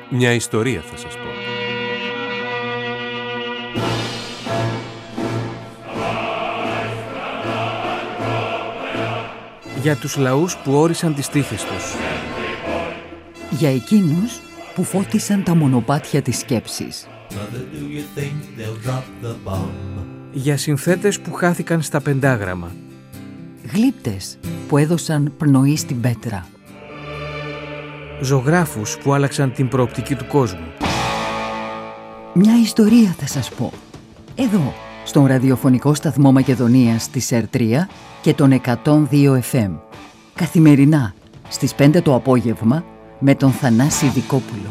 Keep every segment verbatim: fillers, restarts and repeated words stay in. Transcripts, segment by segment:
Μια ιστορία θα σας πω. Για τους λαούς που όρισαν τις τύχες τους. Για εκείνους που φώτισαν τα μονοπάτια της σκέψης. Για συνθέτες που χάθηκαν στα πεντάγραμμα. Γλύπτες που έδωσαν πνοή στην πέτρα. Ζωγράφους που άλλαξαν την προοπτική του κόσμου. Μια ιστορία θα σας πω. Εδώ, στον ραδιοφωνικό σταθμό Μακεδονίας της ΕΡ τρία και τον εκατόν δύο εφ εμ. Καθημερινά, στις πέντε το απόγευμα, με τον Θανάση Δικόπουλο.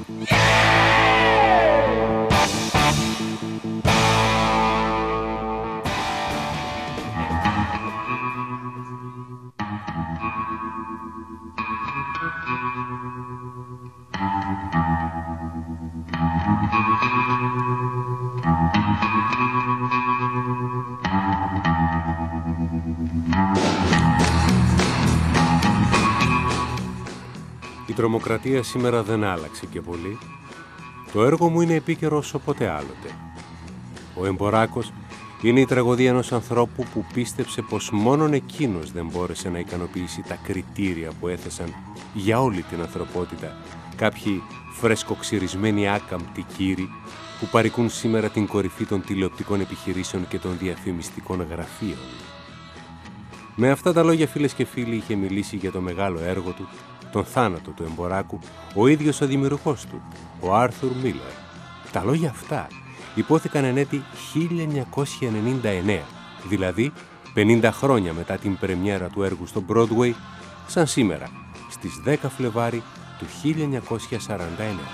Η τρομοκρατία σήμερα δεν άλλαξε και πολύ. Το έργο μου είναι επίκαιρο όσο ποτέ άλλοτε. Ο Εμποράκος είναι η τραγωδία ενός ανθρώπου που πίστεψε πως μόνον εκείνος δεν μπόρεσε να ικανοποιήσει τα κριτήρια που έθεσαν για όλη την ανθρωπότητα κάποιοι φρεσκοξυρισμένοι άκαμπτοι κύροι που παρικούν σήμερα την κορυφή των τηλεοπτικών επιχειρήσεων και των διαφημιστικών γραφείων. Με αυτά τα λόγια, φίλες και φίλοι, είχε μιλήσει για το μεγάλο έργο του, τον θάνατο του Εμποράκου, ο ίδιος ο δημιουργός του, ο Άρθουρ Μίλερ. Τα λόγια αυτά υπόθηκαν εν έτη χίλια εννιακόσια ενενήντα εννέα, δηλαδή πενήντα χρόνια μετά την πρεμιέρα του έργου στο Broadway, σαν σήμερα, στις δέκα Φλεβάρι του χίλια εννιακόσια σαράντα εννέα.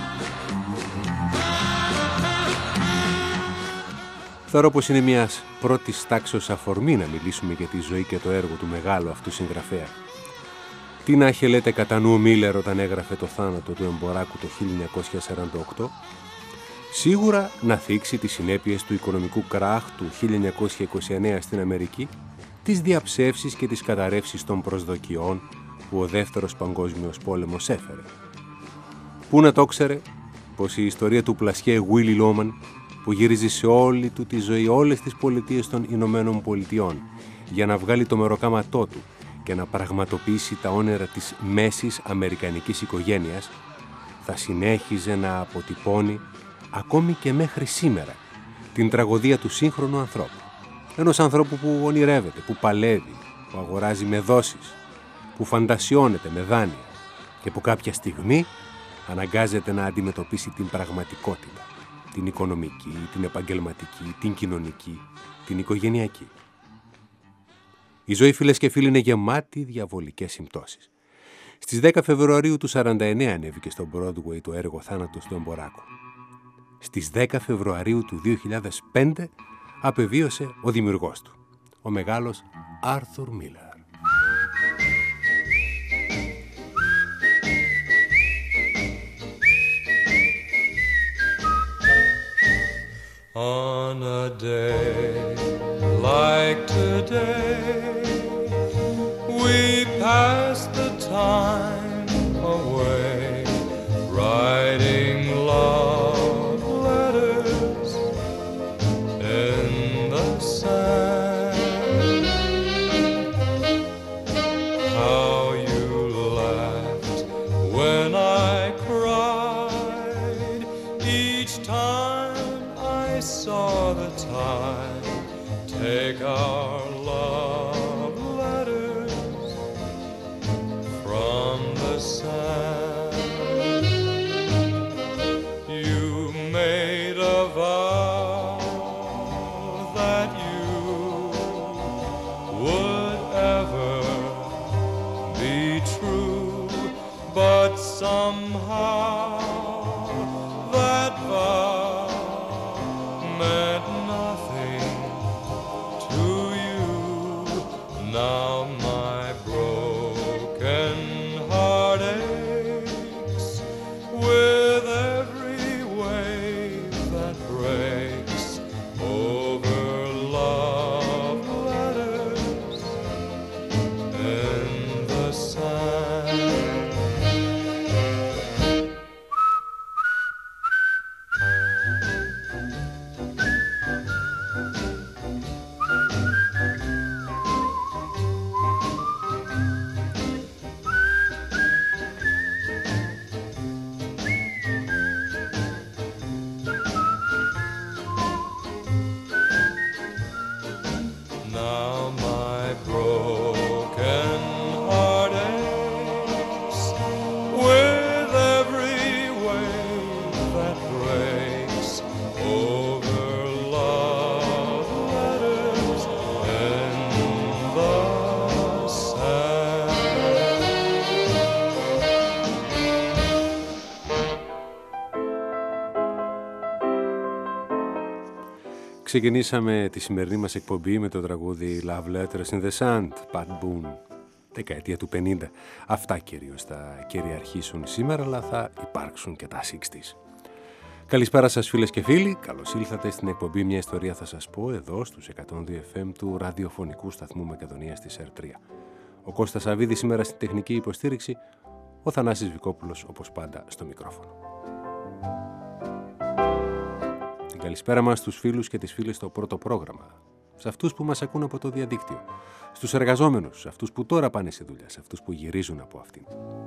Θεωρώ πως είναι μιας πρώτης τάξεως αφορμή να μιλήσουμε για τη ζωή και το έργο του μεγάλου αυτού συγγραφέα. Τι να είχε, λέτε, κατά νου ο Μίλερ όταν έγραφε το θάνατο του Εμποράκου το χίλια εννιακόσια σαράντα οκτώ? Σίγουρα να θίξει τις συνέπειες του οικονομικού κράχ του χίλια εννιακόσια είκοσι εννέα στην Αμερική, τις διαψεύσεις και τις καταρρεύσεις των προσδοκιών που ο Δεύτερος Παγκόσμιος Πόλεμος έφερε. Πού να το ξέρε πως η ιστορία του πλασιέ Willy Loman, που γύριζε σε όλη του τη ζωή όλες τις πολιτείες των Ηνωμένων Πολιτειών για να βγάλει το μεροκάματό του και να πραγματοποιήσει τα όνειρα της μέσης αμερικανικής οικογένειας, θα συνέχιζε να αποτυπώνει ακόμη και μέχρι σήμερα την τραγωδία του σύγχρονου ανθρώπου. Ενός ανθρώπου που ονειρεύεται, που παλεύει, που αγοράζει με δόσεις, που φαντασιώνεται με δάνεια και που κάποια στιγμή αναγκάζεται να αντιμετωπίσει την πραγματικότητα, την οικονομική, την επαγγελματική, την κοινωνική, την οικογενειακή. Η ζωή, φίλες και φίλοι, είναι γεμάτη διαβολικές συμπτώσεις. Στις δέκα Φεβρουαρίου του σαράντα εννέα ανέβηκε στο Broadway το έργο «Θάνατος του Εμποράκου». Στις δέκα Φεβρουαρίου του δύο χιλιάδες πέντε απεβίωσε ο δημιουργός του, ο μεγάλος Άρθουρ Μίλερ. On a day like today, we pass the time away, writing love letters in the sand. How you laughed when I cried each time I saw the tide take our love letters from the sand. You made a vow that you would ever be true, but somehow that vow meant nothing to you. Now my broken heart aches with every wave that breaks over love letters in the sand. Now my broken heart aches with every wave that breaks over love letters in the sand. Ξεκινήσαμε τη σημερινή μας εκπομπή με το τραγούδι Love Letters in the Sand, Pat Boone, δεκαετία του πενήντα. Αυτά κυρίως θα κυριαρχήσουν σήμερα, αλλά θα υπάρξουν και τα εξήντα. Καλησπέρα σας φίλες και φίλοι, καλώς ήλθατε στην εκπομπή «Μια ιστορία θα σας πω» εδώ στους εκατόν δύο εφ εμ του ραδιοφωνικού σταθμού Μακεδονίας της ερ τρία. Ο Κώστας Σαββίδης σήμερα στην τεχνική υποστήριξη, ο Θανάσης Βικόπουλος όπως πάντα στο μικρόφωνο. Καλησπέρα μας στους φίλους και τις φίλες στο πρώτο πρόγραμμα, σε αυτούς που μας ακούν από το διαδίκτυο, στους εργαζόμενους, σε αυτούς που τώρα πάνε σε δουλειά, σε αυτούς που γυρίζουν από αυτήν.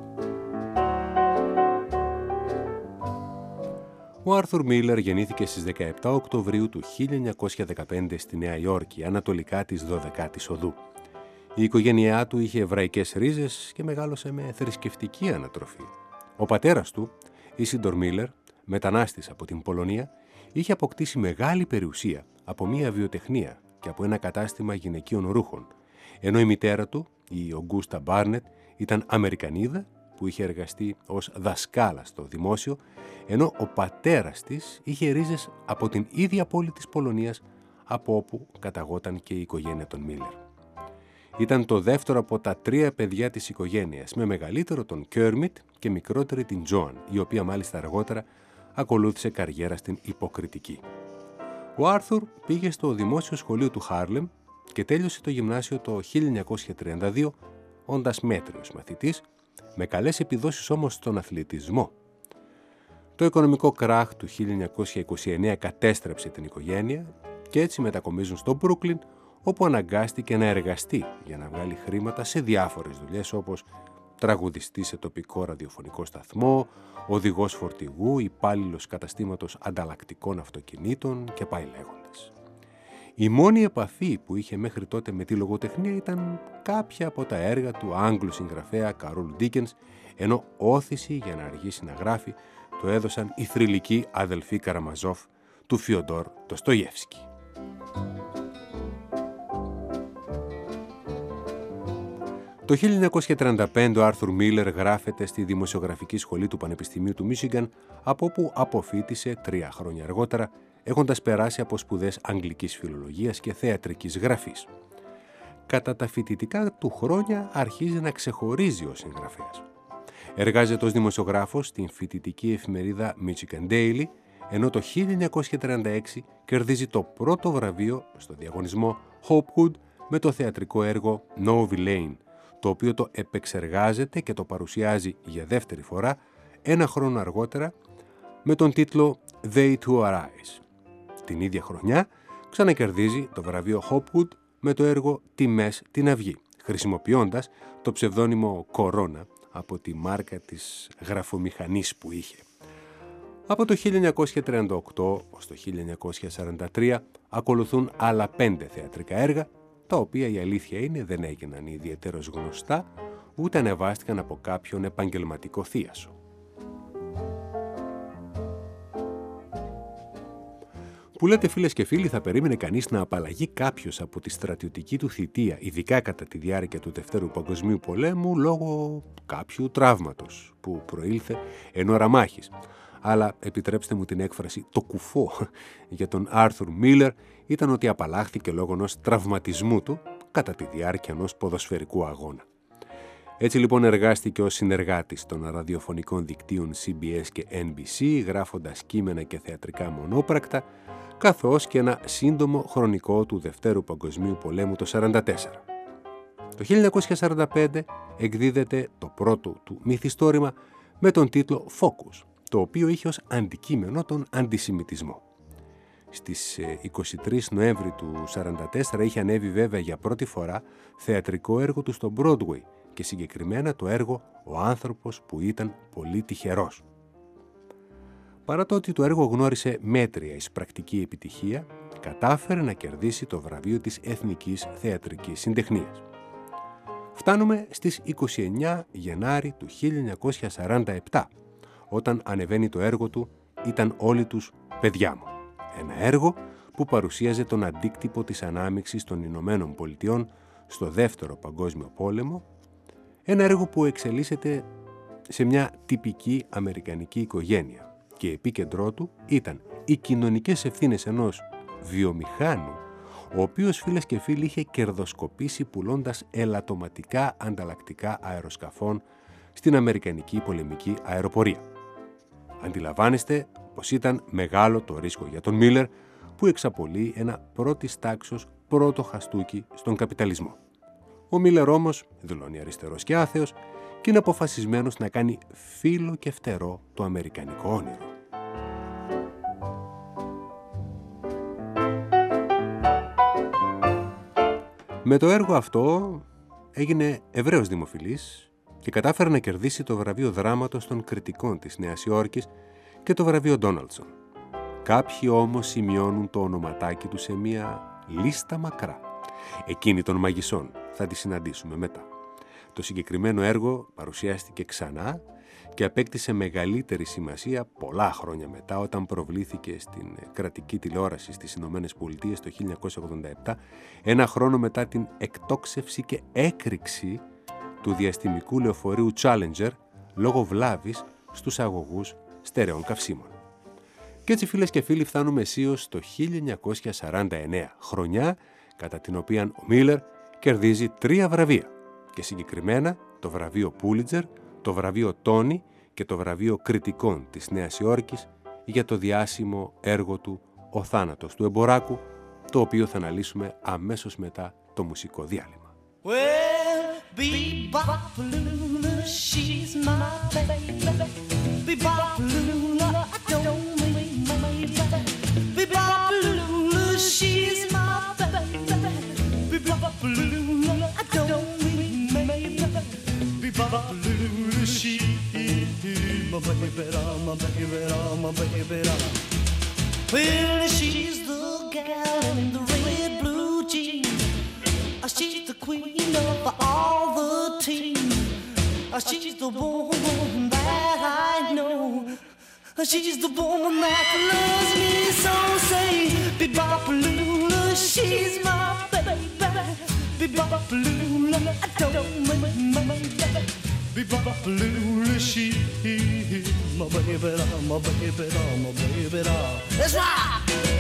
Ο Άρθουρ Μίλερ γεννήθηκε στις δεκαεπτά Οκτωβρίου του χίλια εννιακόσια δεκαπέντε στη Νέα Υόρκη, ανατολικά της δωδεκάτης οδού. Η οικογένειά του είχε εβραϊκές ρίζες και μεγάλωσε με θρησκευτική ανατροφή. Ο πατέρας του, Ίσιντορ Μίλερ, μετανάστης από την Πολωνία, είχε αποκτήσει μεγάλη περιουσία από μια βιοτεχνία και από ένα κατάστημα γυναικείων ρούχων, ενώ η μητέρα του, η Ογκούστα Μπάρνετ, ήταν Αμερικανίδα που είχε εργαστεί ως δασκάλα στο δημόσιο, ενώ ο πατέρας της είχε ρίζες από την ίδια πόλη της Πολωνίας από όπου καταγόταν και η οικογένεια των Μίλερ. Ήταν το δεύτερο από τα τρία παιδιά της οικογένειας, με μεγαλύτερο τον Κέρμιτ και μικρότερη την Τζόαν, η οποία μάλιστα αργότερα ακολούθησε καριέρα στην υποκριτική. Ο Άρθουρ πήγε στο δημόσιο σχολείο του Χάρλεμ και τέλειωσε το γυμνάσιο το χίλια εννιακόσια τριάντα δύο, όντας μέτριος μαθητής, με καλές επιδόσεις όμως στον αθλητισμό. Το οικονομικό κράχ του χίλια εννιακόσια είκοσι εννέα κατέστρεψε την οικογένεια και έτσι μετακομίζουν στο Μπρούκλιν, όπου αναγκάστηκε να εργαστεί για να βγάλει χρήματα σε διάφορες δουλειές όπως τραγουδιστή σε τοπικό ραδιοφωνικό σταθμό, οδηγός φορτηγού, υπάλληλος καταστήματος ανταλλακτικών αυτοκινήτων και πάει λέγοντας. Η μόνη επαφή που είχε μέχρι τότε με τη λογοτεχνία ήταν κάποια από τα έργα του Άγγλου συγγραφέα Καρόλ Ντίκενς, ενώ όθηση για να αργήσει να γράφει το έδωσαν οι θρυλικοί αδελφοί Καραμαζόφ του Φιοντόρ Ντοστογιεύσκι. Το χίλια εννιακόσια τριάντα πέντε ο Άρθουρ Μίλερ γράφεται στη Δημοσιογραφική Σχολή του Πανεπιστημίου του Μίσιγκαν, από όπου αποφοίτησε τρία χρόνια αργότερα, έχοντας περάσει από σπουδές αγγλικής φιλολογίας και θεατρικής γραφής. Κατά τα φοιτητικά του χρόνια αρχίζει να ξεχωρίζει ως συγγραφέας. Εργάζεται ως δημοσιογράφος στην φοιτητική εφημερίδα Michigan Daily, ενώ το χίλια εννιακόσια τριάντα έξι κερδίζει το πρώτο βραβείο στο διαγωνισμό Hopwood με το θεατρικό έργο No Villain, το οποίο το επεξεργάζεται και το παρουσιάζει για δεύτερη φορά ένα χρόνο αργότερα με τον τίτλο They Two Arise. Την ίδια χρονιά ξανακερδίζει το βραβείο Hopwood με το έργο Τιμές την Αυγή, χρησιμοποιώντας το ψευδόνυμο Κορώνα από τη μάρκα της γραφομηχανής που είχε. Από το χίλια εννιακόσια τριάντα οκτώ ως το χίλια εννιακόσια σαράντα τρία ακολουθούν άλλα πέντε θεατρικά έργα, τα οποία η αλήθεια είναι δεν έγιναν ιδιαιτέρως γνωστά, ούτε ανεβάστηκαν από κάποιον επαγγελματικό θίασο. Που λέτε φίλες και φίλοι, θα περίμενε κανείς να απαλλαγεί κάποιος από τη στρατιωτική του θητεία, ειδικά κατά τη διάρκεια του Δευτέρου Παγκοσμίου Πολέμου, λόγω κάποιου τραύματος που προήλθε εν ώρα μάχης. Αλλά επιτρέψτε μου την έκφραση, το κουφό για τον Άρθουρ Μίλερ ήταν ότι απαλλάχθηκε λόγω ενός τραυματισμού του κατά τη διάρκεια ενός ποδοσφαιρικού αγώνα. Έτσι λοιπόν εργάστηκε ως συνεργάτης των ραδιοφωνικών δικτύων σι μπι ες και εν μπι σι, γράφοντας κείμενα και θεατρικά μονόπρακτα, καθώς και ένα σύντομο χρονικό του Δευτέρου Παγκοσμίου Πολέμου το σαράντα τέσσερα. Το χίλια εννιακόσια σαράντα πέντε εκδίδεται το πρώτο του μυθιστόρημα με τον τίτλο Focus, το οποίο είχε ως αντικείμενο τον αντισημιτισμό. Στις είκοσι τρεις Νοέμβρη του σαράντα τέσσερα είχε ανέβει βέβαια για πρώτη φορά θεατρικό έργο του στο Broadway και συγκεκριμένα το έργο «Ο άνθρωπος που ήταν πολύ τυχερός». Παρά το ότι το έργο γνώρισε μέτρια εισπρακτική επιτυχία, κατάφερε να κερδίσει το βραβείο της Εθνικής Θεατρικής Συντεχνίας. Φτάνουμε στις είκοσι εννέα Γενάρη του χίλια εννιακόσια σαράντα επτά, όταν ανεβαίνει το έργο του «Ήταν όλοι τους παιδιά μου». Ένα έργο που παρουσίαζε τον αντίκτυπο της ανάμειξης των Ηνωμένων Πολιτειών στο Δεύτερο Παγκόσμιο Πόλεμο, ένα έργο που εξελίσσεται σε μια τυπική αμερικανική οικογένεια και επίκεντρό του ήταν οι κοινωνικές ευθύνες ενός βιομηχάνου, ο οποίος, φίλες και φίλοι, είχε κερδοσκοπήσει πουλώντας ελαττωματικά ανταλλακτικά αεροσκαφών στην αμερικανική πολεμική αεροπορία. Αντιλαμβάνεστε πως ήταν μεγάλο το ρίσκο για τον Μίλερ, που εξαπολύει ένα πρώτης τάξεως πρώτο χαστούκι στον καπιταλισμό. Ο Μίλερ όμως δηλώνει αριστερός και άθεος και είναι αποφασισμένος να κάνει φίλο και φτερό το αμερικανικό όνειρο. Με το έργο αυτό έγινε ευρέως δημοφιλής και κατάφερε να κερδίσει το βραβείο δράματος των κριτικών της Νέας Υόρκης και το βραβείο Ντόναλτσον. Κάποιοι όμως σημειώνουν το ονοματάκι του σε μία λίστα μακρά. Εκείνη των μαγισσών, θα τη συναντήσουμε μετά. Το συγκεκριμένο έργο παρουσιάστηκε ξανά και απέκτησε μεγαλύτερη σημασία πολλά χρόνια μετά, όταν προβλήθηκε στην κρατική τηλεόραση στις Ηνωμένες Πολιτείες το χίλια εννιακόσια ογδόντα επτά, ένα χρόνο μετά την εκτόξευση και έκρηξη του διαστημικού λεωφορείου Challenger λόγω βλάβης στους αγωγούς στερεών καυσίμων. Και έτσι, φίλες και φίλοι, φτάνουμε αισίως στο χίλια εννιακόσια σαράντα εννέα, χρονιά κατά την οποία ο Μίλερ κερδίζει τρία βραβεία και συγκεκριμένα το βραβείο Πούλιτζερ, το βραβείο Τόνι και το βραβείο κριτικών της Νέας Υόρκης για το διάσημο έργο του «Ο θάνατος του εμποράκου», το οποίο θα αναλύσουμε αμέσως μετά το μουσικό διάλειμμα. Well, Bebop-a-Lula, she's my baby. Bebop-a-Lula, I don't mean my baby. Bebop-a-Lula, she's my baby. Bebop-a-Lula, I don't mean my baby. Bebop-a-Lula, she's my baby, my baby, my baby. Well, she's the gal in the red blue jeans. She's the queen of all the team. She's the woman that I know. She's the woman that loves me so. Say, Bebop-a-Lula, she's my baby. Bebop-a-Lula, I don't mean my baby. Bebop-a-Lula, she's my baby, my baby, my baby. Let's rock!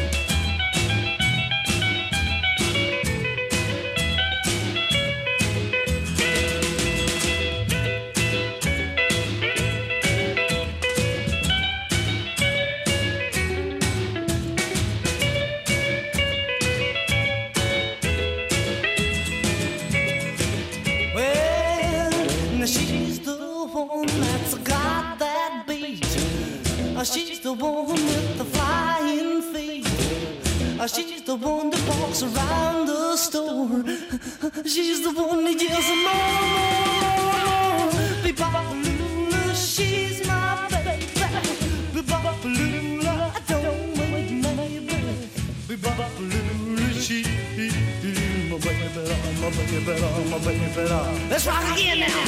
She's the one with the flying feet. She's the one that walks around the store. She's the one that yells more, more, more. Bebop-a-Lula, she's my baby. Bebop-a-Lula, I don't mean my baby. Bebop-a-Lula, she's my baby, my baby, my baby. Let's rock again now.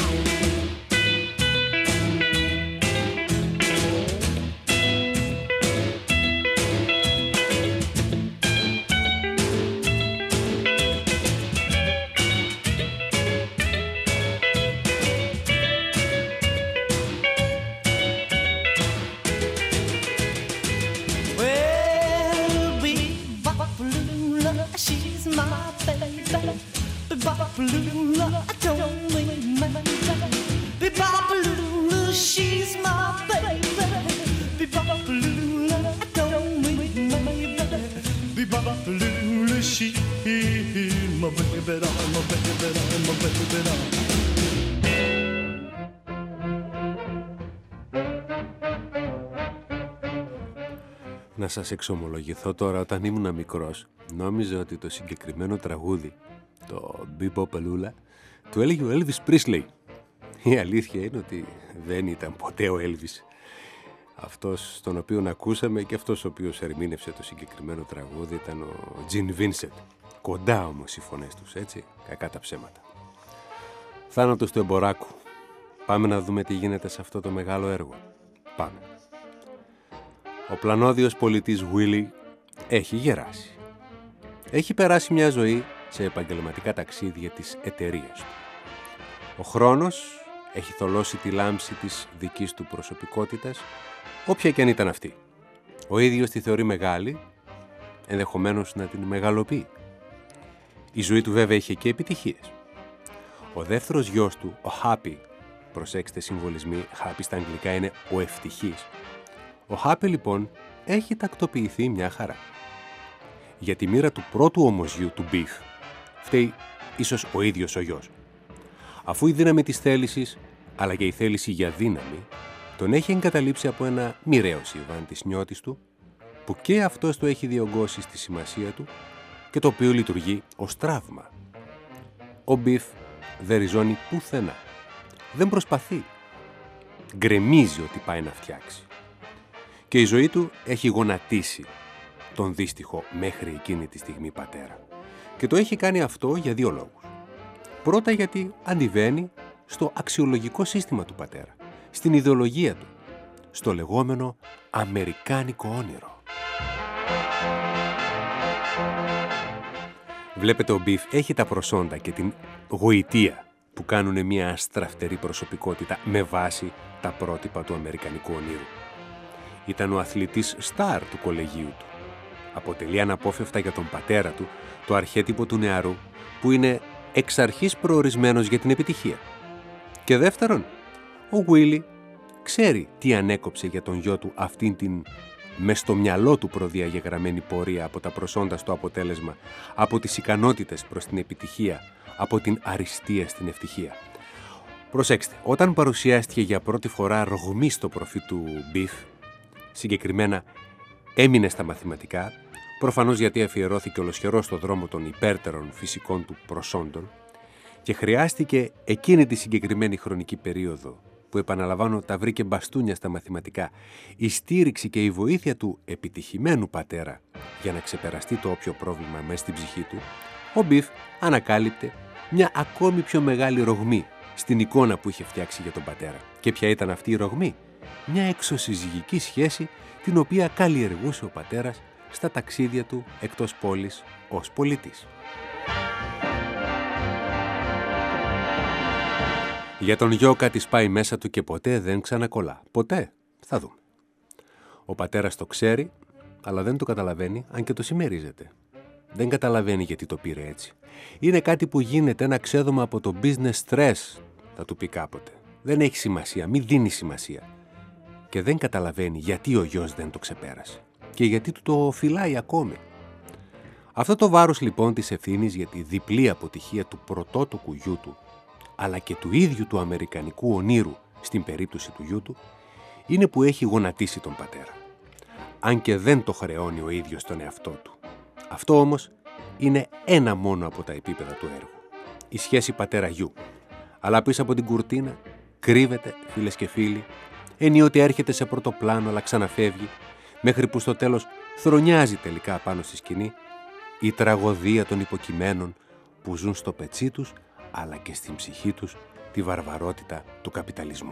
Bebop-a-Lula, I don't mean my baby. Bebop-a-Lula, she's my baby. Bebop-a-Lula, I don't mean my baby. Bebop-a-Lula, she's my baby, my baby, my baby. Να σας εξομολογηθώ τώρα, όταν ήμουν μικρός, νόμιζα ότι το συγκεκριμένο τραγούδι, το Bebop-a-Lula, το έλεγε ο Elvis Presley. Η αλήθεια είναι ότι δεν ήταν ποτέ ο Elvis. Αυτός τον οποίον ακούσαμε και αυτός ο οποίος ερμήνευσε το συγκεκριμένο τραγούδι ήταν ο Τζιν Βίνσεντ. Κοντά όμως οι φωνές τους, έτσι, κακά τα ψέματα. Θάνατος του Εμποράκου. Πάμε να δούμε τι γίνεται σε αυτό το μεγάλο έργο. Πάμε. Ο πλανόδιος πολιτής Γουίλι έχει γεράσει. Έχει περάσει μια ζωή σε επαγγελματικά ταξίδια της εταιρείας του. Ο χρόνος έχει θολώσει τη λάμψη της δικής του προσωπικότητας, όποια και αν ήταν αυτή. Ο ίδιος τη θεωρεί μεγάλη, ενδεχομένως να την μεγαλοποιεί. Η ζωή του βέβαια είχε και επιτυχίες. Ο δεύτερος γιος του, ο Happy, προσέξτε συμβολισμοί, Happy στα αγγλικά είναι ο ευτυχής. Ο Happy λοιπόν έχει τακτοποιηθεί μια χαρά. Για τη μοίρα του πρώτου όμως γιου, του Biff, φταίει ίσως ο ίδιος ο γιος. Αφού η δύναμη της θέλησης, αλλά και η θέληση για δύναμη, τον έχει εγκαταλείψει από ένα μοιραίο συμβάν της νιώτης του, που και αυτός το έχει διωγγώσει στη σημασία του και το οποίο λειτουργεί ως τραύμα. Ο Biff δεν ριζώνει πουθενά. Δεν προσπαθεί. Γκρεμίζει ότι πάει να φτιάξει. Και η ζωή του έχει γονατίσει τον δύστιχο μέχρι εκείνη τη στιγμή πατέρα. Και το έχει κάνει αυτό για δύο λόγους. Πρώτα γιατί αντιβαίνει στο αξιολογικό σύστημα του πατέρα, στην ιδεολογία του, στο λεγόμενο αμερικάνικο όνειρο. Βλέπετε, ο Biff έχει τα προσόντα και την γοητεία που κάνουν μια αστραφτερή προσωπικότητα με βάση τα πρότυπα του αμερικανικού ονείρου. Ήταν ο αθλητής στάρ του κολεγίου του. Αποτελεί αναπόφευκτα για τον πατέρα του το αρχέτυπο του νεαρού που είναι εξ αρχής προορισμένος για την επιτυχία. Και δεύτερον, ο Γουίλι ξέρει τι ανέκοψε για τον γιο του αυτήν την μες στο μυαλό του προδιαγεγραμμένη πορεία από τα προσόντα στο αποτέλεσμα, από τις ικανότητες προς την επιτυχία, από την αριστεία στην ευτυχία. Προσέξτε, όταν παρουσιάστηκε για πρώτη φορά ρογμή στο προφίλ του Biff, συγκεκριμένα έμεινε στα μαθηματικά, προφανώς γιατί αφιερώθηκε ολοσχερό στο δρόμο των υπέρτερων φυσικών του προσόντων και χρειάστηκε εκείνη τη συγκεκριμένη χρονική περίοδο που, επαναλαμβάνω, τα βρήκε μπαστούνια στα μαθηματικά, η στήριξη και η βοήθεια του επιτυχημένου πατέρα για να ξεπεραστεί το όποιο πρόβλημα μέσα στην ψυχή του, ο Biff ανακάλυπτε μια ακόμη πιο μεγάλη ρογμή στην εικόνα που είχε φτιάξει για τον πατέρα. Και ποια ήταν αυτή η ρογμή? Μια εξωσυζυγική σχέση την οποία καλλιεργούσε ο πατέρας στα ταξίδια του εκτός πόλης ως πολιτής. Για τον γιο κάτι σπάει μέσα του και ποτέ δεν ξανακολλά. Ποτέ. Θα δούμε. Ο πατέρας το ξέρει, αλλά δεν το καταλαβαίνει, αν και το συμμερίζεται. Δεν καταλαβαίνει γιατί το πήρε έτσι. Είναι κάτι που γίνεται, ένα ξέδωμα από το business stress, θα του πει κάποτε. Δεν έχει σημασία, μη δίνει σημασία. Και δεν καταλαβαίνει γιατί ο γιος δεν το ξεπέρασε. Και γιατί του το φυλάει ακόμη. Αυτό το βάρος λοιπόν της ευθύνης για τη διπλή αποτυχία του πρωτότοκου γιού του, αλλά και του ίδιου του αμερικανικού ονείρου στην περίπτωση του γιού του, είναι που έχει γονατίσει τον πατέρα. Αν και δεν το χρεώνει ο ίδιος τον εαυτό του. Αυτό όμως είναι ένα μόνο από τα επίπεδα του έργου. Η σχέση πατέρα-γιου. Αλλά πίσω από την κουρτίνα κρύβεται, φίλες και φίλοι, ενίοτε έρχεται σε πρώτο πλάνο αλλά ξαναφεύγει, μέχρι που στο τέλος θρονιάζει τελικά πάνω στη σκηνή η τραγωδία των υποκειμένων που ζουν στο πετσί τους, αλλά και στην ψυχή τους τη βαρβαρότητα του καπιταλισμού.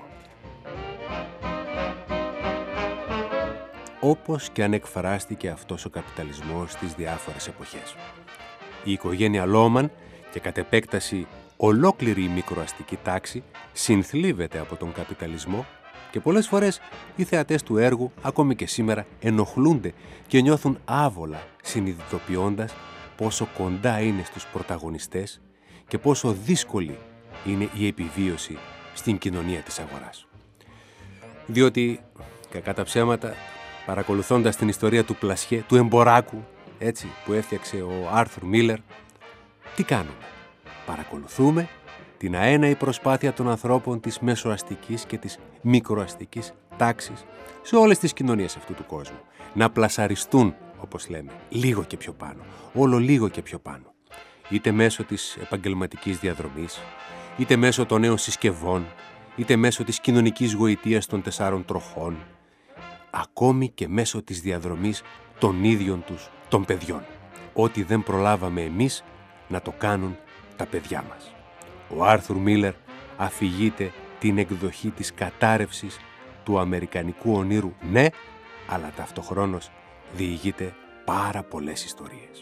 Όπως και αν εκφράστηκε αυτός ο καπιταλισμός στις διάφορες εποχές. Η οικογένεια Λόμαν και κατ' επέκταση ολόκληρη η μικροαστική τάξη συνθλίβεται από τον καπιταλισμό και πολλές φορές οι θεατές του έργου ακόμη και σήμερα ενοχλούνται και νιώθουν άβολα συνειδητοποιώντας πόσο κοντά είναι στους πρωταγωνιστές και πόσο δύσκολη είναι η επιβίωση στην κοινωνία της αγοράς. Διότι, κακά τα ψέματα, παρακολουθώντας την ιστορία του Πλασιέ, του εμποράκου, έτσι, που έφτιαξε ο Άρθουρ Μίλερ, τι κάνουμε? Παρακολουθούμε την αέναη προσπάθεια των ανθρώπων της μεσοαστικής και της μικροαστικής τάξης σε όλες τις κοινωνίες αυτού του κόσμου να πλασαριστούν, όπως λέμε, λίγο και πιο πάνω, όλο λίγο και πιο πάνω. Είτε μέσω της επαγγελματικής διαδρομής, είτε μέσω των νέων συσκευών, είτε μέσω της κοινωνικής γοητείας των τεσσάρων τροχών, ακόμη και μέσω της διαδρομής των ίδιων τους των παιδιών. Ό,τι δεν προλάβαμε εμείς να το κάνουν τα παιδιά μας. Ο Άρθουρ Μίλερ αφηγείται την εκδοχή της κατάρρευσης του αμερικανικού ονείρου, ναι, αλλά ταυτοχρόνως διηγείται πάρα πολλές ιστορίες.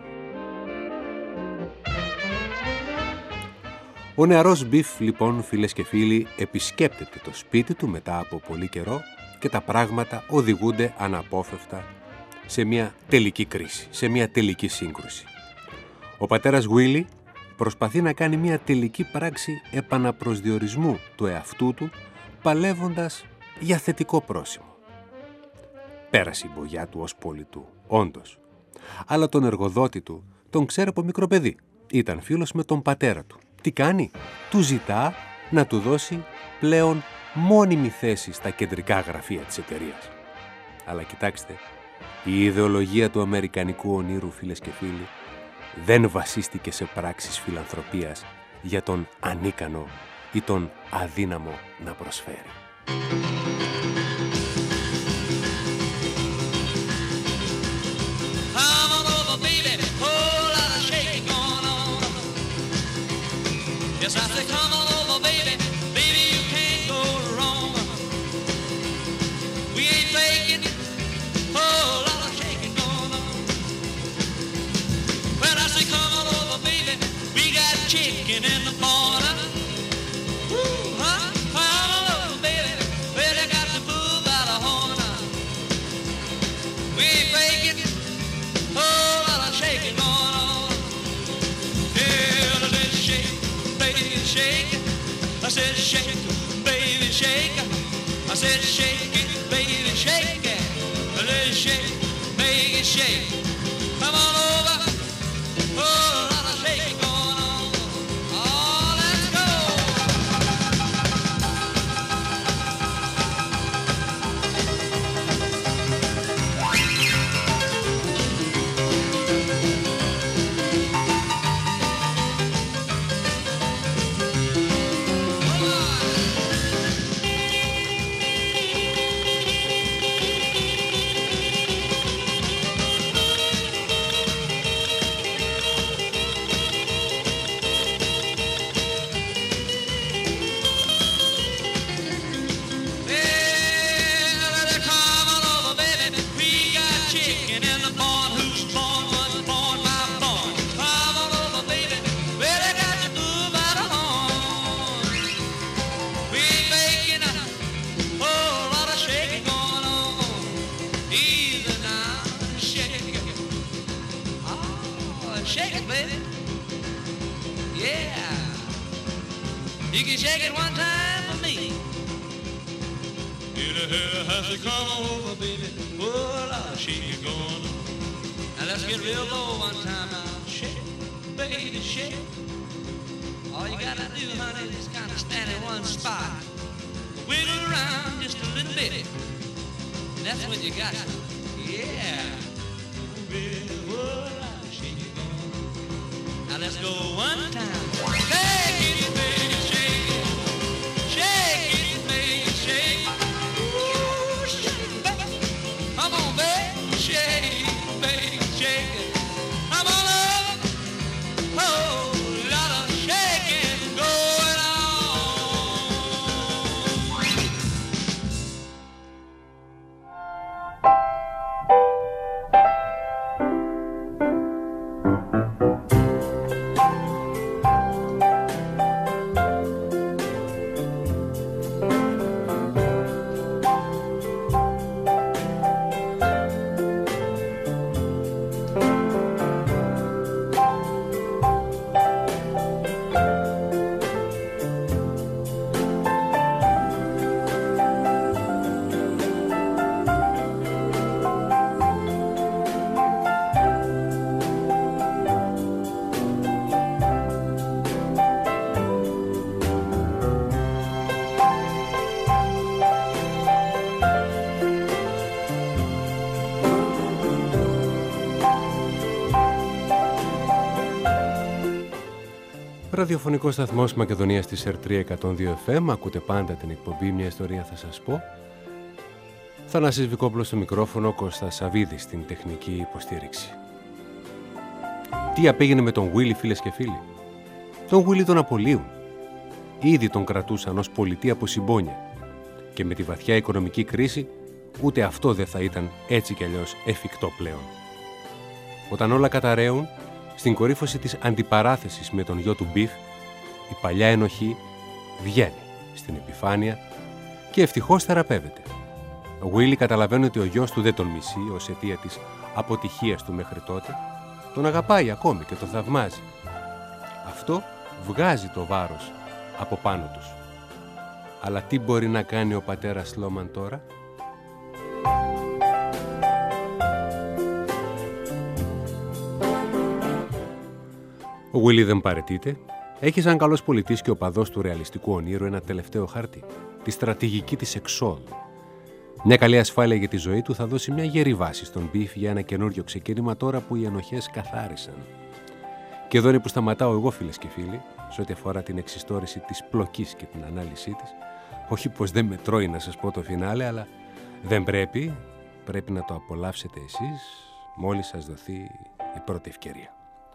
Ο νεαρός Μπιφ, λοιπόν, φίλες και φίλοι, επισκέπτεται το σπίτι του μετά από πολύ καιρό και τα πράγματα οδηγούνται αναπόφευκτα σε μια τελική κρίση, σε μια τελική σύγκρουση. Ο πατέρας Γουίλι προσπαθεί να κάνει μια τελική πράξη επαναπροσδιορισμού του εαυτού του, παλεύοντας για θετικό πρόσημο. Πέρασε η μπογιά του ως πολιτού, όντως. Αλλά τον εργοδότη του τον ξέρει από μικρό παιδί. Ήταν φίλος με τον πατέρα του. Τι κάνει? Του ζητά να του δώσει πλέον μόνιμη θέση στα κεντρικά γραφεία της εταιρείας. Αλλά κοιτάξτε, η ιδεολογία του αμερικανικού ονείρου, φίλες και φίλοι, δεν βασίστηκε σε πράξεις φιλανθρωπίας για τον ανίκανο ή τον αδύναμο να προσφέρει. Chicken in the corner. Ooh, huh? Come on over, baby. Well, I got the bull by the horn. We ain't faking. Whole lot of shaking going on. Yeah, I said shake, baby, shake. I said shake, baby, shake. I said shake it, baby, shake it. I said shake, baby, shake. Come on over. Whole lot of shaking going on. Ραδιοφωνικός σταθμός Μακεδονίας της Ερ τρία εκατόν δύο εφ εμ. Ακούτε πάντα την εκπομπή «Μια ιστορία θα σας πω». Θανάσης Βικόπουλος στο μικρόφωνο, Κώστας Σαβίδης στην τεχνική υποστήριξη. Τι απέγινε με τον Willy, φίλες και φίλοι? Τον Willy τον απολύουν. Ήδη τον κρατούσαν ως πολιτή από συμπόνια. Και με τη βαθιά οικονομική κρίση, ούτε αυτό δεν θα ήταν έτσι κι αλλιώς εφικτό πλέον. Όταν όλα καταραίουν, στην κορύφωση της αντιπαράθεσης με τον γιο του Μπιφ, η παλιά ενοχή βγαίνει στην επιφάνεια και ευτυχώς θεραπεύεται. Ο Willy καταλαβαίνει ότι ο γιος του δεν τον μισεί ως αιτία της αποτυχίας του μέχρι τότε, τον αγαπάει ακόμη και τον θαυμάζει. Αυτό βγάζει το βάρος από πάνω τους. Αλλά τι μπορεί να κάνει ο πατέρας Σλόμαν τώρα? Ο Willy δεν παραιτείται. Έχει σαν καλός πολιτής και οπαδός του ρεαλιστικού ονείρου ένα τελευταίο χάρτη, τη στρατηγική της εξόδου. Μια καλή ασφάλεια για τη ζωή του θα δώσει μια γερή βάση στον Μπιφ για ένα καινούριο ξεκίνημα τώρα που οι ενοχές καθάρισαν. Και εδώ είναι που σταματάω εγώ, φίλες και φίλοι, σε ό,τι αφορά την εξιστόρηση της πλοκής και την ανάλυση της. Όχι πως δεν με τρώει να σας πω το φινάλε, αλλά δεν πρέπει, πρέπει να το απολαύσετε εσείς μόλις σας δοθεί η πρώτη ευκαιρία.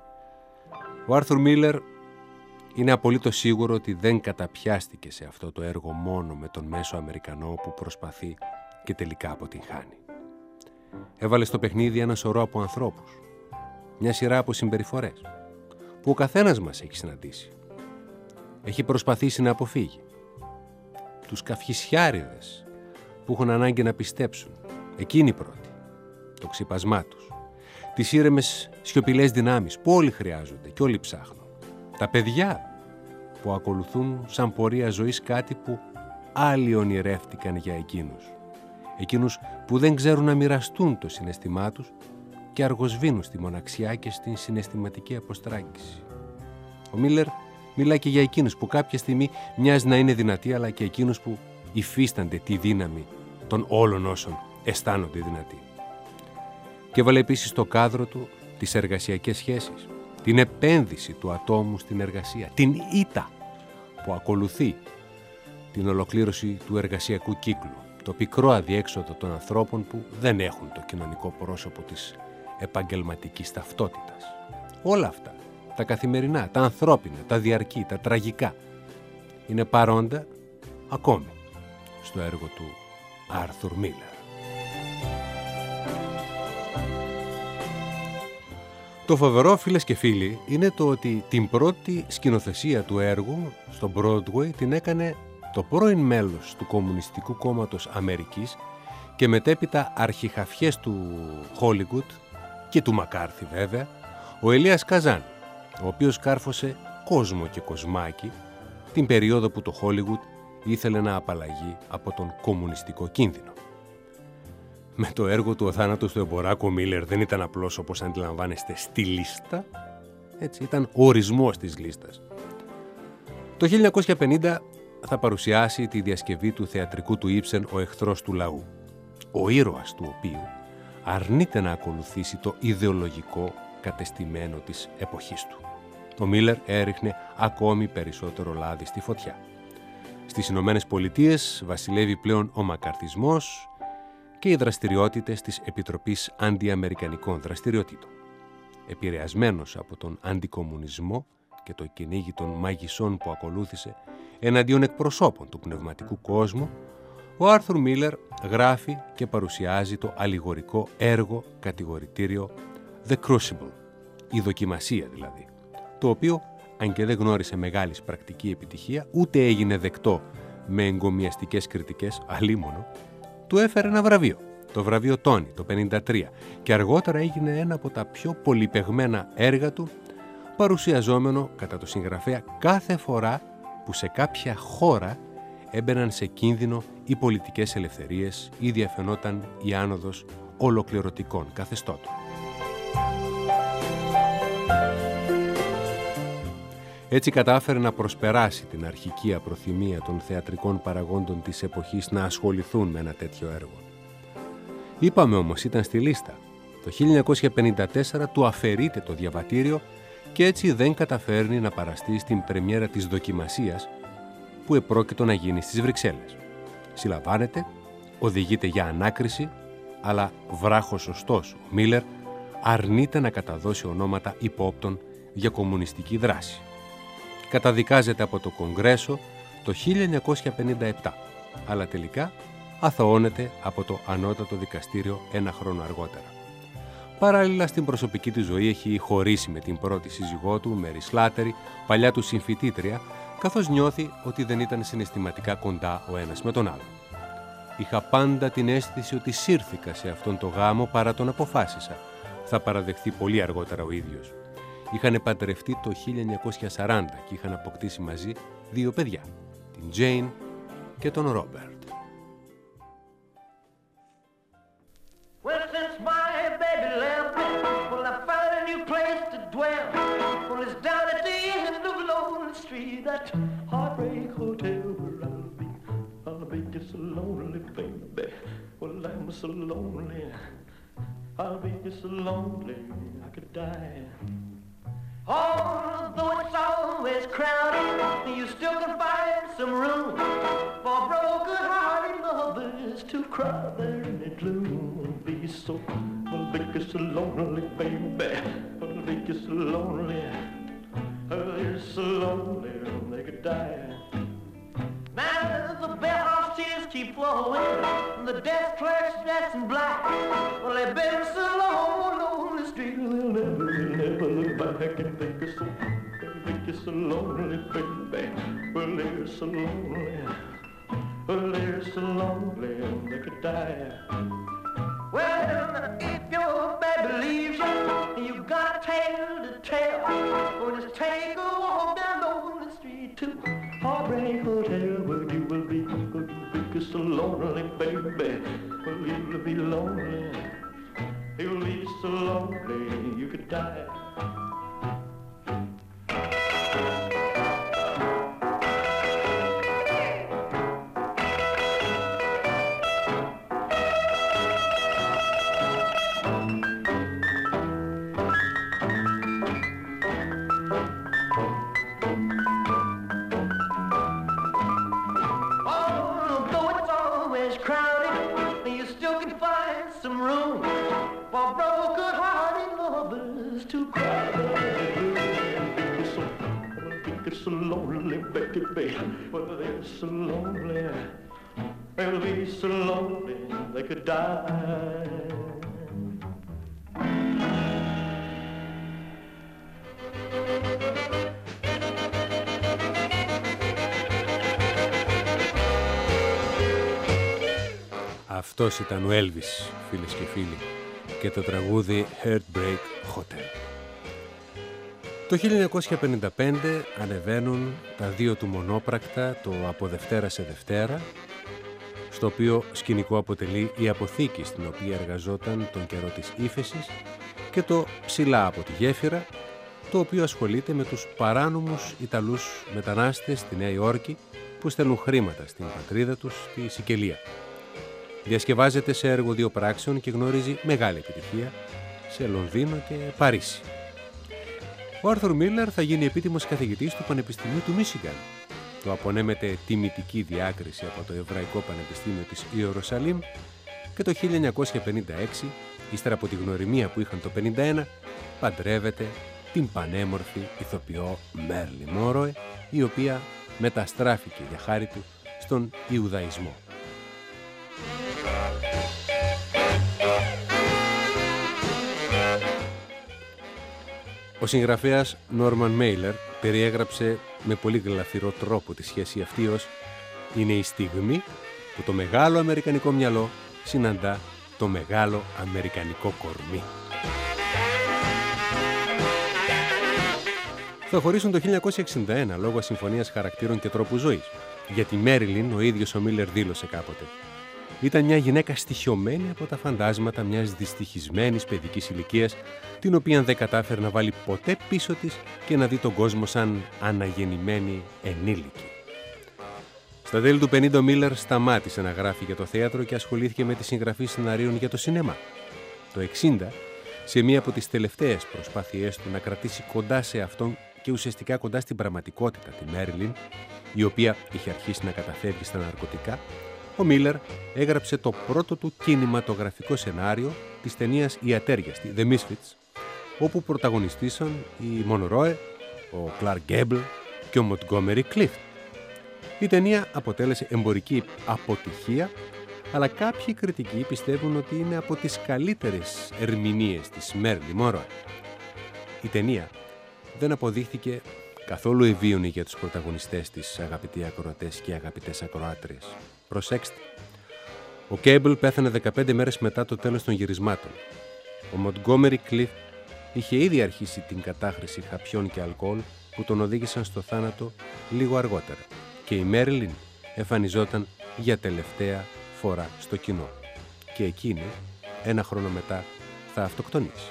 Ο Άρθουρ Μίλερ είναι απολύτως σίγουρο ότι δεν καταπιάστηκε σε αυτό το έργο μόνο με τον μέσο Αμερικανό που προσπαθεί και τελικά αποτυγχάνει. Έβαλε στο παιχνίδι ένα σωρό από ανθρώπους, μια σειρά από συμπεριφορές που ο καθένας μας έχει συναντήσει. Έχει προσπαθήσει να αποφύγει. Τους καυχισιάριδες που έχουν ανάγκη να πιστέψουν, εκείνοι πρώτοι, το ξυπασμά τους, τις ήρεμες σιωπηλές δυνάμεις που όλοι χρειάζονται και όλοι ψάχνουν. Τα παιδιά που ακολουθούν σαν πορεία ζωής κάτι που άλλοι ονειρεύτηκαν για εκείνους. Εκείνους που δεν ξέρουν να μοιραστούν το συναισθημά τους και αργοσβήνουν στη μοναξιά και στην συναισθηματική αποστράγγιση. Ο Μίλερ μιλάει και για εκείνους που κάποια στιγμή μοιάζει να είναι δυνατοί, αλλά και εκείνους που υφίστανται τη δύναμη των όλων όσων αισθάνονται δυνατοί. Και έβαλε επίσης στο κάδρο του τις εργασιακές σχέσεις, την επένδυση του ατόμου στην εργασία, την ήττα που ακολουθεί την ολοκλήρωση του εργασιακού κύκλου, το πικρό αδιέξοδο των ανθρώπων που δεν έχουν το κοινωνικό πρόσωπο της επαγγελματικής ταυτότητας. Όλα αυτά, τα καθημερινά, τα ανθρώπινα, τα διαρκή, τα τραγικά, είναι παρόντα ακόμη στο έργο του Άρθουρ Μίλερ. Το φοβερό, φίλες και φίλοι, είναι το ότι την πρώτη σκηνοθεσία του έργου στο Broadway την έκανε το πρώην μέλος του Κομμουνιστικού Κόμματος Αμερικής και μετέπειτα αρχιχαφιές του Hollywood και του Μακάρθι βέβαια, ο Ελίας Καζάν, ο οποίος κάρφωσε κόσμο και κοσμάκι την περίοδο που το Hollywood ήθελε να απαλλαγεί από τον κομμουνιστικό κίνδυνο. Με το έργο του «Ο θάνατος του εμποράκου» ο Μίλερ δεν ήταν απλώς, όπως αντιλαμβάνεστε, στη λίστα, έτσι, ήταν ο ορισμός της λίστας. Το χίλια εννιακόσια πενήντα θα παρουσιάσει τη διασκευή του θεατρικού του Ήψεν «Ο εχθρός του λαού», ο ήρωας του οποίου αρνείται να ακολουθήσει το ιδεολογικό κατεστημένο της εποχής του. Ο Μίλερ έριχνε ακόμη περισσότερο λάδι στη φωτιά. Στις Ηνωμένες Πολιτείες βασιλεύει πλέον ο μακαρθισμός και οι δραστηριότητες της Επιτροπής Αντιαμερικανικών Δραστηριοτήτων. Επηρεασμένος από τον αντικομμουνισμό και το κυνήγι των μαγισσών που ακολούθησε εναντίον εκπροσώπων του πνευματικού κόσμου, ο Άρθουρ Μίλερ γράφει και παρουσιάζει το αλληγορικό έργο κατηγορητήριο The Crucible, η δοκιμασία δηλαδή, το οποίο, αν και δεν γνώρισε μεγάλης πρακτική επιτυχία, ούτε έγινε δεκτό με εγκομιαστικές κριτικές, αλίμονο, του έφερε ένα βραβείο, το βραβείο Τόνι το πενήντα τρία, και αργότερα έγινε ένα από τα πιο πολυπαιγμένα έργα του, παρουσιαζόμενο κατά το συγγραφέα κάθε φορά που σε κάποια χώρα έμπαιναν σε κίνδυνο οι πολιτικές ελευθερίες ή διαφαινόταν η άνοδος ολοκληρωτικών καθεστώτων. Έτσι κατάφερε να προσπεράσει την αρχική απροθυμία των θεατρικών παραγόντων της εποχής να ασχοληθούν με ένα τέτοιο έργο. Είπαμε όμως, ήταν στη λίστα. Το χίλια εννιακόσια πενήντα τέσσερα του αφαιρείται το διαβατήριο και έτσι δεν καταφέρνει να παραστεί στην πρεμιέρα της δοκιμασίας που επρόκειτο να γίνει στις Βρυξέλλες. Συλλαμβάνεται, οδηγείται για ανάκριση, αλλά βράχος σωστός, ο Μίλερ αρνείται να καταδώσει ονόματα υπόπτων για κομμουνιστική δράση. Καταδικάζεται από το Κογκρέσο το χίλια εννιακόσια πενήντα επτά, αλλά τελικά αθωώνεται από το Ανώτατο Δικαστήριο ένα χρόνο αργότερα. Παράλληλα, στην προσωπική του ζωή έχει χωρίσει με την πρώτη σύζυγό του, Μέρι Σλάτερη, παλιά του συμφοιτήτρια, καθώς νιώθει ότι δεν ήταν συναισθηματικά κοντά ο ένας με τον άλλο. «Είχα πάντα την αίσθηση ότι σύρθηκα σε αυτόν τον γάμο παρά τον αποφάσισα», θα παραδεχθεί πολύ αργότερα ο ίδιος. Είχαν παντρευτεί το χίλια εννιακόσια σαράντα και είχαν αποκτήσει μαζί δύο παιδιά, την Τζέιν και τον Ρόμπερτ. Well, since my baby left me, well, I found a new place to dwell. Well, it's down at the end of Lonely Street, that heartbreak hotel where I'll be. I'll be just so lonely, baby. Well, I'm so lonely. I'll be just so lonely, I could die. Although it's always crowded, you still can find some room for broken-hearted lovers to cry there in the gloom. Be so, well, be just so lonely, baby. Well, be just so lonely. Oh, they're so lonely they could die. Now the bellhouse tears keep flowing, the desk clerk's dressed in black. Well, they've been so long on the street, they'll never, they'll never look back and think it's so, think it's so lonely, baby. Well, they're so lonely, well, they're so lonely they could die. Well, if your baby leaves you, you got a tale to tell. Or just take a walk down the street to Heartbreak Hotel, where you will be, where you will be so lonely, baby. Well, you will be lonely, you'll be so lonely you could die. So lonely, baby. Well, they're so lonely. They'll be so lonely they could die. Αυτός ήταν ο Έλβις, φίλες και φίλοι, και το τραγούδι Heartbreak Hotel. Το χίλια εννιακόσια πενήντα πέντε ανεβαίνουν τα δύο του μονόπρακτα, το «Από Δευτέρα σε Δευτέρα», στο οποίο σκηνικό αποτελεί η αποθήκη στην οποία εργαζόταν τον καιρό της ύφεσης, και το «Ψηλά από τη γέφυρα», το οποίο ασχολείται με τους παράνομους Ιταλούς μετανάστες στη Νέα Υόρκη που στέλνουν χρήματα στην πατρίδα τους, στη Σικελία. Διασκευάζεται σε έργο δύο πράξεων και γνωρίζει μεγάλη επιτυχία σε Λονδίνο και Παρίσι. Ο Άρθουρ Μίλερ θα γίνει επίτιμος καθηγητής του Πανεπιστημίου του Μίσιγκαν. Το απονέμεται τιμητική διάκριση από το Εβραϊκό Πανεπιστήμιο της Ιερουσαλήμ και το χίλια εννιακόσια πενήντα έξι, ύστερα από τη γνωριμία που είχαν το πενήντα ένα, παντρεύεται την πανέμορφη ηθοποιό Μέρλιν Μόροε, η οποία μεταστράφηκε για χάρη του στον Ιουδαϊσμό. Ο συγγραφέας Νόρμαν Μέιλερ περιέγραψε με πολύ γλαφυρό τρόπο τη σχέση αυτή ως «Είναι η στιγμή που το μεγάλο αμερικανικό μυαλό συναντά το μεγάλο αμερικανικό κορμί». Θα χωρίσουν το χίλια εννιακόσια εξήντα ένα λόγω ασυμφωνίας χαρακτήρων και τρόπου ζωής. Για τη Μέριλιν ο ίδιος ο Μίλερ δήλωσε κάποτε: «Ήταν μια γυναίκα στοιχειωμένη από τα φαντάσματα μιας δυστυχισμένης παιδικής ηλικίας, την οποία δεν κατάφερε να βάλει ποτέ πίσω της και να δει τον κόσμο σαν αναγεννημένη ενήλικη». Στα τέλη του πενήντα ο Μίλερ σταμάτησε να γράφει για το θέατρο και ασχολήθηκε με τη συγγραφή σεναρίων για το σινεμά. Το εξήντα, σε μία από τις τελευταίες προσπάθειές του να κρατήσει κοντά σε αυτόν και ουσιαστικά κοντά στην πραγματικότητα τη Μέριλιν, η οποία είχε αρχίσει να καταφεύγει στα ναρκωτικά, ο Μίλερ έγραψε το πρώτο του κινηματογραφικό σενάριο της ταινίας «Η Ατέριαστη», The Misfits, όπου πρωταγωνιστήσαν η Μονορόε, ο Κλαρκ Γκέμπλ και ο Μοντγκόμερι Κλίφτ. Η ταινία αποτέλεσε εμπορική αποτυχία, αλλά κάποιοι κριτικοί πιστεύουν ότι είναι από τις καλύτερες ερμηνείες της Μέρλιν Μονρόε. Η ταινία δεν αποδείχθηκε καθόλου ευίωνη για τους πρωταγωνιστές της, αγαπητοί ακροατές και αγαπητές ακροάτριες. Προσέξτε. Ο Κέιμπλ πέθανε δεκαπέντε μέρες μετά το τέλος των γυρισμάτων. Ο Μοντγκόμερι Κλίφτ είχε ήδη αρχίσει την κατάχρηση χαπιών και αλκοόλ που τον οδήγησαν στο θάνατο λίγο αργότερα. Και η Μέρλιν εμφανιζόταν για τελευταία φορά στο κοινό. Και εκείνη, ένα χρόνο μετά, θα αυτοκτονήσει.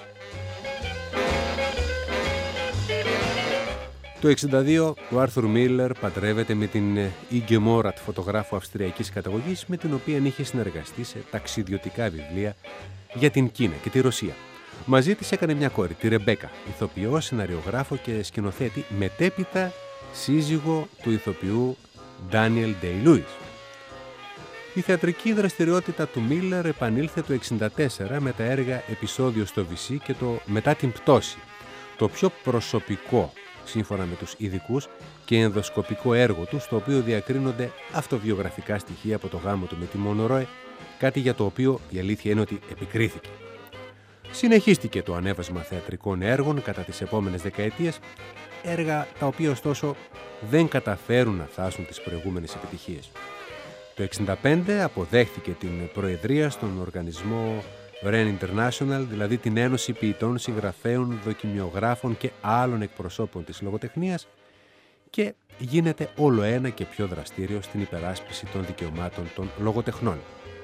Το εξήντα δύο, ο Άρθουρ Μίλερ παντρεύεται με την Ίγκε Μόρατ, φωτογράφο αυστριακής καταγωγής, με την οποία είχε συνεργαστεί σε ταξιδιωτικά βιβλία για την Κίνα και τη Ρωσία. Μαζί της έκανε μια κόρη, τη Ρεμπέκα, ηθοποιό, σεναριογράφο και σκηνοθέτη, μετέπειτα σύζυγο του ηθοποιού Ντάνιελ Ντέι-Λούις. Η θεατρική δραστηριότητα του Μίλερ επανήλθε το εξήντα τέσσερα με τα έργα «Επεισόδιο στο Βυσί» και το «Μετά την πτώση», το πιο προσωπικό, σύμφωνα με τους ειδικούς, και ενδοσκοπικό έργο του, στο οποίο διακρίνονται αυτοβιογραφικά στοιχεία από το γάμο του με τη Μονορόε, κάτι για το οποίο η αλήθεια είναι ότι επικρίθηκε. Συνεχίστηκε το ανέβασμα θεατρικών έργων κατά τις επόμενες δεκαετίες, έργα τα οποία ωστόσο δεν καταφέρουν να φτάσουν τις προηγούμενες επιτυχίες. Το εξήντα πέντε αποδέχθηκε την προεδρία στον οργανισμό Ren International, δηλαδή την Ένωση Ποιητών, Συγγραφέων, Δοκιμιογράφων και άλλων εκπροσώπων της λογοτεχνίας, και γίνεται όλο ένα και πιο δραστήριο στην υπεράσπιση των δικαιωμάτων των λογοτεχνών.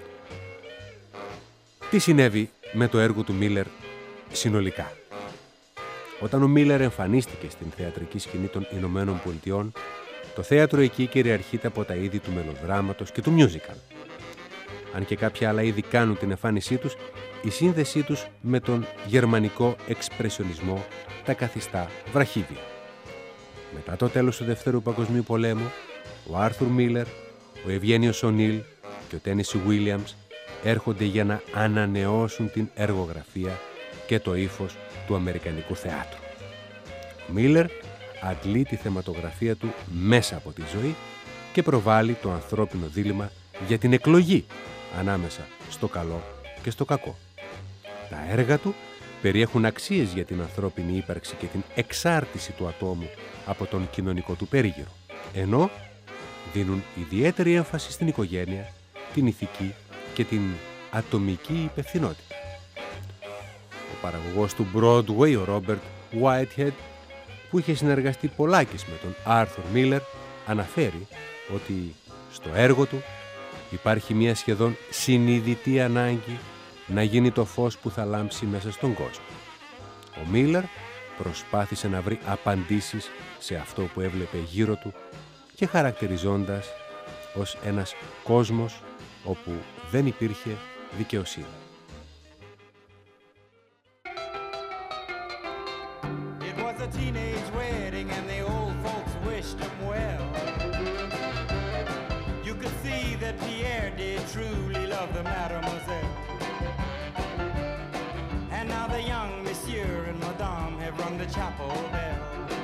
Τι συνέβη με το έργο του Μίλερ συνολικά? Όταν ο Μίλερ εμφανίστηκε στην θεατρική σκηνή των Ηνωμένων Πολιτειών, το θέατρο εκεί κυριαρχείται από τα είδη του μελοδράματος και του musical. Αν και κάποια άλλα είδη κάνουν την εμφάνισή τους, η σύνδεσή τους με τον γερμανικό εξπρεσιονισμό τα καθιστά βραχύβια. Μετά το τέλος του Δευτέρου Παγκοσμίου Πολέμου, ο Άρθουρ Μίλερ, ο Ευγένιος Ονίλ και ο Τένεσι Βίλιαμς έρχονται για να ανανεώσουν την εργογραφία και το ύφος του αμερικανικού θεάτρου. Ο Μίλερ αντλεί τη θεματογραφία του μέσα από τη ζωή και προβάλλει το ανθρώπινο δίλημμα για την εκλογή ανάμεσα στο καλό και στο κακό. Τα έργα του περιέχουν αξίες για την ανθρώπινη ύπαρξη και την εξάρτηση του ατόμου από τον κοινωνικό του περίγυρο, ενώ δίνουν ιδιαίτερη έμφαση στην οικογένεια, την ηθική και την ατομική υπευθυνότητα. Ο παραγωγός του Broadway, ο Ρόμπερτ Whitehead, που είχε συνεργαστεί πολλάκις με τον Άρθουρ Μίλερ, αναφέρει ότι στο έργο του υπάρχει μια σχεδόν συνειδητή ανάγκη να γίνει το φως που θα λάμψει μέσα στον κόσμο. Ο Μίλερ προσπάθησε να βρει απαντήσεις σε αυτό που έβλεπε γύρω του και χαρακτηριζώντας ως ένας κόσμος όπου δεν υπήρχε δικαιοσύνη. Teenage wedding and the old folks wished him well. You could see that Pierre did truly love the mademoiselle. And now the young monsieur and madame have rung the chapel bell.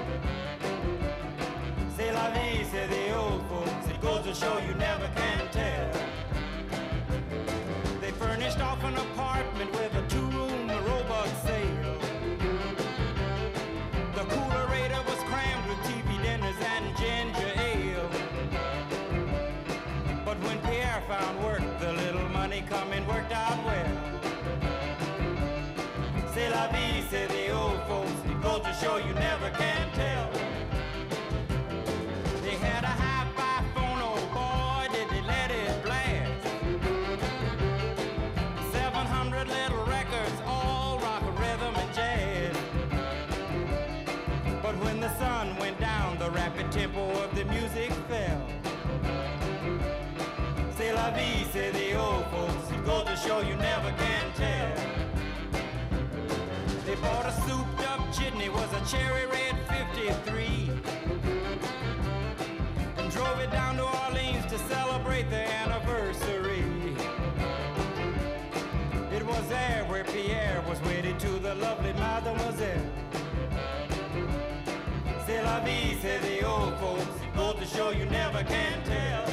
C'est la vie, say the old folks, it goes to show you never can tell. They furnished off an apartment with a two-room robot sale. The coolerator was crammed with T V dinners and ginger ale. But when Pierre found work, the little money coming worked out well. C'est la vie, say the old folks, it goes to show you never can tell. They had a hi-fi phone, oh boy, did they let it blast. Seven hundred little records, all rock, rhythm, and jazz. But when the sun went down, the rapid tempo of the music fell. C'est la vie, say the old folks, it goes to show you never can tell. They bought a souped-up jitney, was a cherry red fifty-three, and drove it down to Orleans to celebrate the anniversary. the lovely mademoiselle. C'est la vie, say the old folks. It goes to show you never can tell.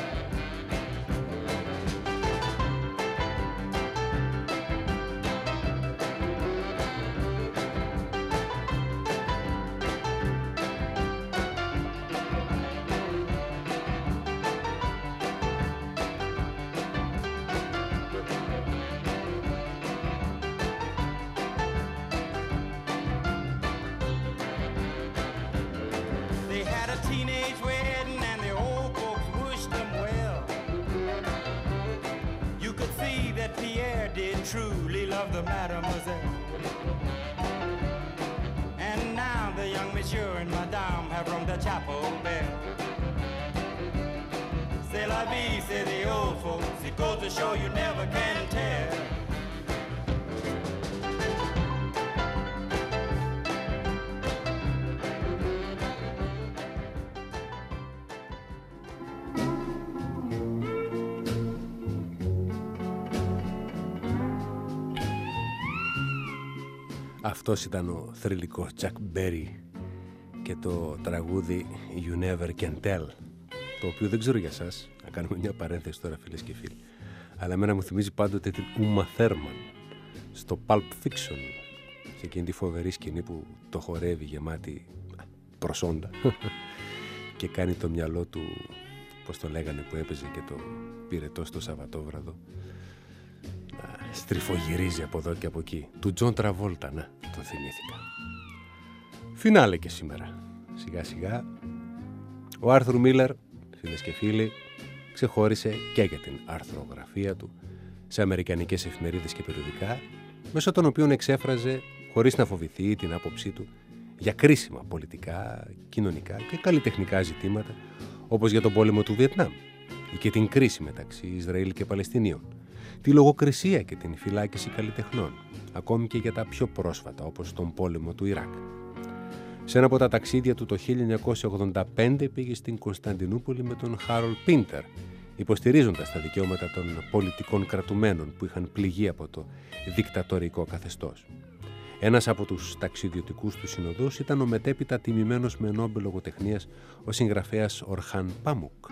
Teenage wedding and the old folks wished them well. You could see that Pierre did truly love the mademoiselle. And now the young monsieur and madame have rung the chapel bell. C'est la vie, say the old folks. It goes to show you never can tell. Αυτός ήταν ο θρυλικός Chuck Berry και το τραγούδι You Never Can Tell, το οποίο δεν ξέρω για σας, να κάνουμε μια παρένθεση τώρα φίλες και φίλοι, αλλά εμένα μου θυμίζει πάντοτε την Uma Thurman στο Pulp Fiction, σε εκείνη τη φοβερή σκηνή που το χορεύει γεμάτη προσόντα και κάνει το μυαλό του, πώς το λέγανε που έπαιζε και το πυρετό στο Σαββατόβραδο, στριφογυρίζει από εδώ και από εκεί. Του Τζον Τραβόλτα, να, τον θυμήθηκα. Φινάλε και σήμερα. Σιγά σιγά ο Άρθουρ Μίλερ, φίλες και φίλοι, ξεχώρισε και για την αρθρογραφία του σε αμερικανικές εφημερίδες και περιοδικά, μέσω των οποίων εξέφραζε, χωρίς να φοβηθεί, την άποψή του για κρίσιμα πολιτικά, κοινωνικά και καλλιτεχνικά ζητήματα, όπως για τον πόλεμο του Βιετνάμ ή και την κρίση μεταξύ Ισραήλ και Παλαιστινίων, τη λογοκρισία και την φυλάκιση καλλιτεχνών, ακόμη και για τα πιο πρόσφατα, όπως τον πόλεμο του Ιράκ. Σε ένα από τα ταξίδια του το χίλια εννιακόσια ογδόντα πέντε πήγε στην Κωνσταντινούπολη με τον Χάρολ Πίντερ, υποστηρίζοντας τα δικαιώματα των πολιτικών κρατουμένων που είχαν πληγεί από το δικτατορικό καθεστώς. Ένας από τους ταξιδιωτικούς του συνοδούς ήταν ο μετέπειτα τιμημένος με Νόμπελ λογοτεχνίας ο συγγραφέας Ορχάν Πάμουκ.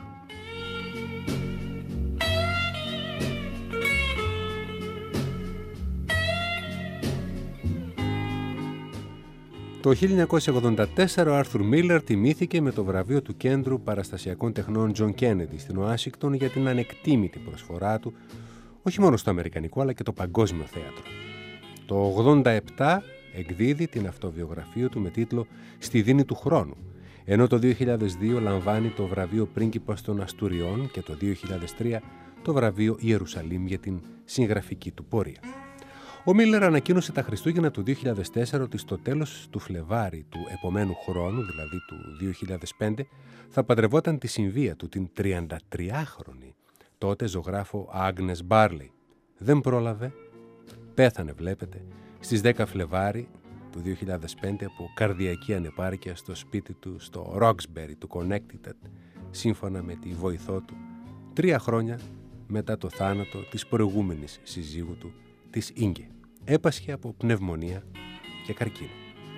Το χίλια εννιακόσια ογδόντα τέσσερα ο Άρθουρ Μίλερ τιμήθηκε με το βραβείο του Κέντρου Παραστασιακών Τεχνών Τζον Κέννεντι στην Ουάσιγκτον για την ανεκτήμητη προσφορά του, όχι μόνο στο αμερικανικό αλλά και το παγκόσμιο θέατρο. Το ογδόντα επτά εκδίδει την αυτοβιογραφία του με τίτλο «Στη δίνη του χρόνου», ενώ το δύο χιλιάδες δύο λαμβάνει το βραβείο Πρίγκιπας των Αστουριών και το δύο χιλιάδες τρία το βραβείο Ιερουσαλήμ για την συγγραφική του πορεία. Ο Μίλερ ανακοίνωσε τα Χριστούγεννα του δύο χιλιάδες τέσσερα ότι στο τέλος του Φλεβάρι του επομένου χρόνου, δηλαδή του δύο χιλιάδες πέντε, θα παντρευόταν τη συμβία του, την τριαντατριάχρονη τότε ζωγράφο Άγνες Μπάρλεϊ. Δεν πρόλαβε, πέθανε βλέπετε, στις δέκα Φλεβάρι του δύο χιλιάδες πέντε από καρδιακή ανεπάρκεια στο σπίτι του στο Roxbury του Connecticut, σύμφωνα με τη βοηθό του, τρία χρόνια μετά το θάνατο της προηγούμενης συζύγου του, της Ίγκε. Έπασχε από πνευμονία και καρκίνο.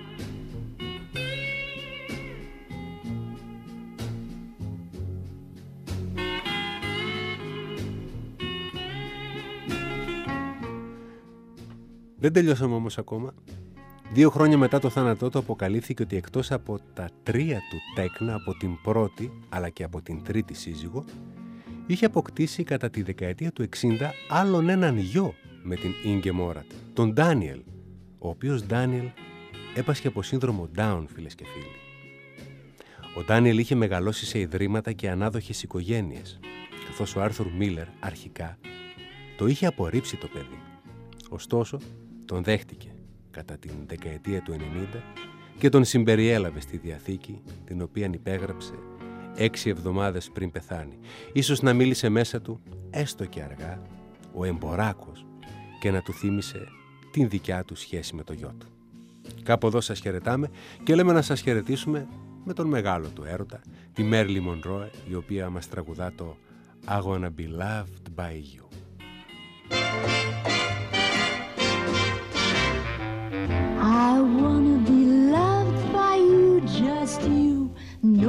Δεν τελειώσαμε όμως ακόμα. Δύο χρόνια μετά το θάνατό του αποκαλύφθηκε ότι εκτός από τα τρία του τέκνα από την πρώτη αλλά και από την τρίτη σύζυγο, είχε αποκτήσει κατά τη δεκαετία του εξήντα άλλον έναν γιο με την Ίγκε Μόρατ, τον Ντάνιελ, ο οποίος Ντάνιελ έπασχε από σύνδρομο Down, φίλες και φίλοι. Ο Ντάνιελ είχε μεγαλώσει σε ιδρύματα και ανάδοχες οικογένειες, καθώς ο Άρθουρ Μίλερ αρχικά το είχε απορρίψει το παιδί. Ωστόσο, τον δέχτηκε κατά την δεκαετία του ενενήντα και τον συμπεριέλαβε στη Διαθήκη, την οποία υπέγραψε έξι εβδομάδες πριν πεθάνει. Ίσως να μίλησε μέσα του, έστω και αργά, ο εμποράκος και να του θύμισε την δικιά του σχέση με το γιο του. Κάπου εδώ σας χαιρετάμε και λέμε να σας χαιρετήσουμε με τον μεγάλο του έρωτα, τη Μέρλι Μονρόε, η οποία μας τραγουδά το I wanna be loved by you.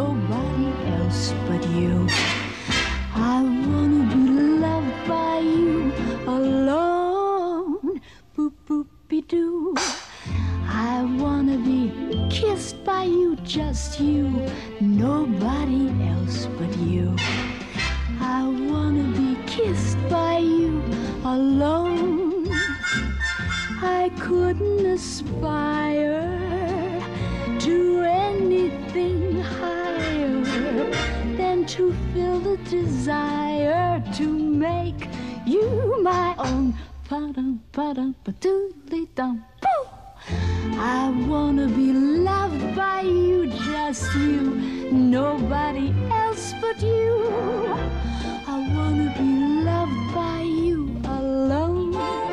nobody else but you. I wanna be loved by you alone, boop boopy doo. I wanna be kissed by you, just you, nobody else but you. I wanna be kissed by you alone. I couldn't aspire to anything higher than to feel the desire to make you my own. Pa-dum, pa-dum, pa-doodly-dum, boo! I wanna be loved by you, just you, nobody else but you. I wanna be loved by you alone.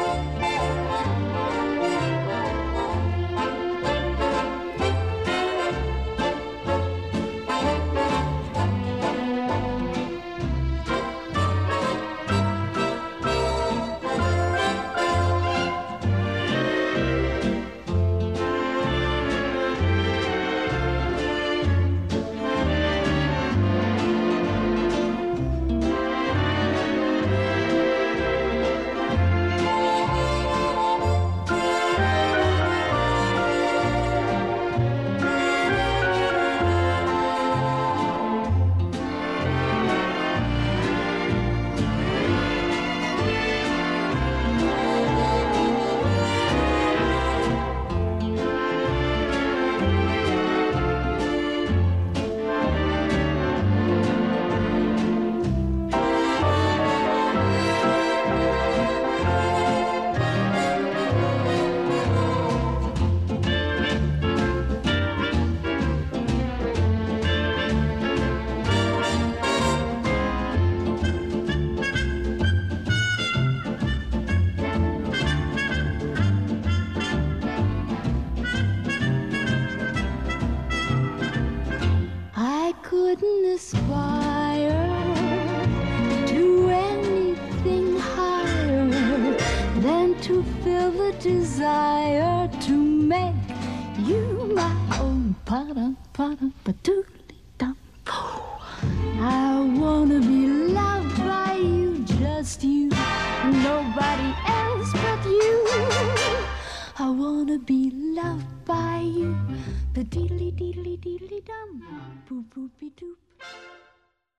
Couldn't aspire to anything higher than to feel the desire to make you my own. Pa-dum, pa-dum, pa-doodly-dum. I wanna be loved by you, just you, nobody else but you. I wanna be loved by you, the diddly diddly diddly dum, boop boopy doop.